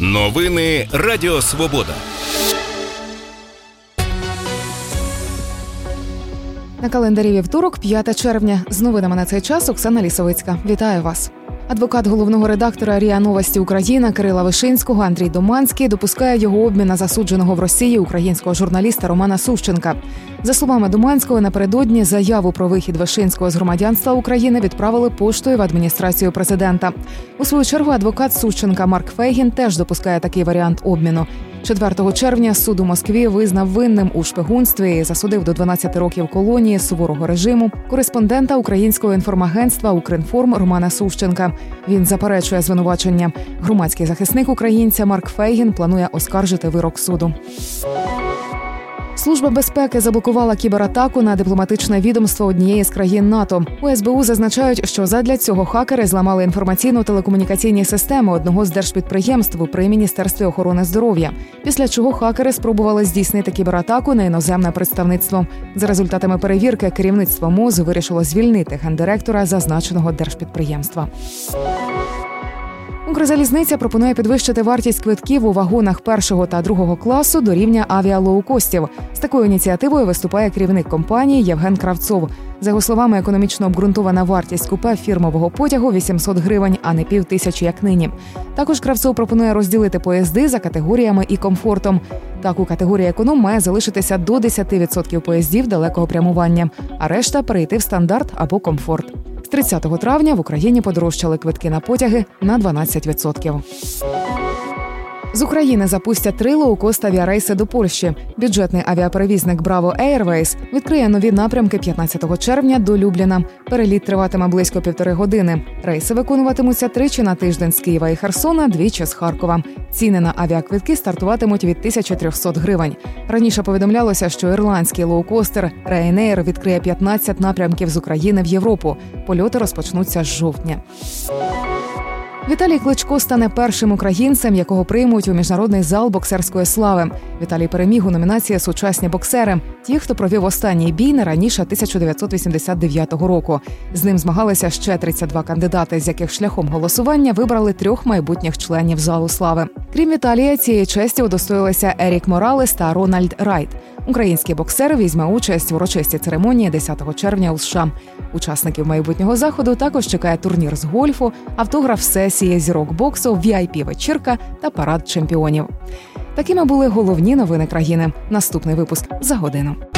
Новини Радіо Свобода. На календарі вівторок, 5 червня. З новинами на цей час Оксана Лісовицька. Вітаю вас. Адвокат головного редактора РІА «Новості Україна» Кирила Вишинського Андрій Доманський допускає його обмін на засудженого в Росії українського журналіста Романа Сущенка. За словами Доманського, напередодні заяву про вихід Вишинського з громадянства України відправили поштою в адміністрацію президента. У свою чергу адвокат Сущенка Марк Фейгін теж допускає такий варіант обміну. 4 червня суд у Москві визнав винним у шпигунстві і засудив до 12 років колонії суворого режиму кореспондента українського інформагентства «Укрінформ» Романа Сущенка. Він заперечує звинувачення. Громадський захисник українця Марк Фейгін планує оскаржити вирок суду. Служба безпеки заблокувала кібератаку на дипломатичне відомство однієї з країн НАТО. У СБУ зазначають, що задля цього хакери зламали інформаційно-телекомунікаційні системи одного з держпідприємств при Міністерстві охорони здоров'я. Після чого хакери спробували здійснити кібератаку на іноземне представництво. За результатами перевірки керівництво МОЗ вирішило звільнити гендиректора зазначеного держпідприємства. Укрзалізниця пропонує підвищити вартість квитків у вагонах першого та другого класу до рівня авіалоукостів. З такою ініціативою виступає керівник компанії Євген Кравцов. За його словами, економічно обґрунтована вартість купе фірмового потягу – 800 гривень, а не 5000, як нині. Також Кравцов пропонує розділити поїзди за категоріями і комфортом. Так, у категорії економ має залишитися до 10% поїздів далекого прямування, а решта перейти в стандарт або комфорт. З 30 травня в Україні подорожчали квитки на потяги на 12%. З України запустять 3 лоукост-авіарейси до Польщі. Бюджетний авіаперевізник Bravo Airways відкриє нові напрямки 15 червня до Любліна. Переліт триватиме близько 1,5 години. Рейси виконуватимуться 3 на тиждень з Києва і Херсона, 2 з Харкова. Ціни на авіаквитки стартуватимуть від 1300 гривень. Раніше повідомлялося, що ірландський лоукостер Ryanair відкриє 15 напрямків з України в Європу. Польоти розпочнуться з жовтня. Віталій Кличко стане першим українцем, якого приймуть у міжнародний зал боксерської слави. Віталій переміг у номінації «Сучасні боксери» – ті, хто провів останній бій не раніше 1989 року. З ним змагалися ще 32 кандидати, з яких шляхом голосування вибрали 3 майбутніх членів залу слави. Крім Віталія, цієї честі удостоїлися Ерік Моралес та Рональд Райт. Український боксер візьме участь в урочистій церемонії 10 червня у США. Учасників майбутнього заходу також чекає турнір з гольфу, автограф-сесії зірок боксу, VIP-вечірка та парад чемпіонів. Такими були головні новини країни. Наступний випуск за годину.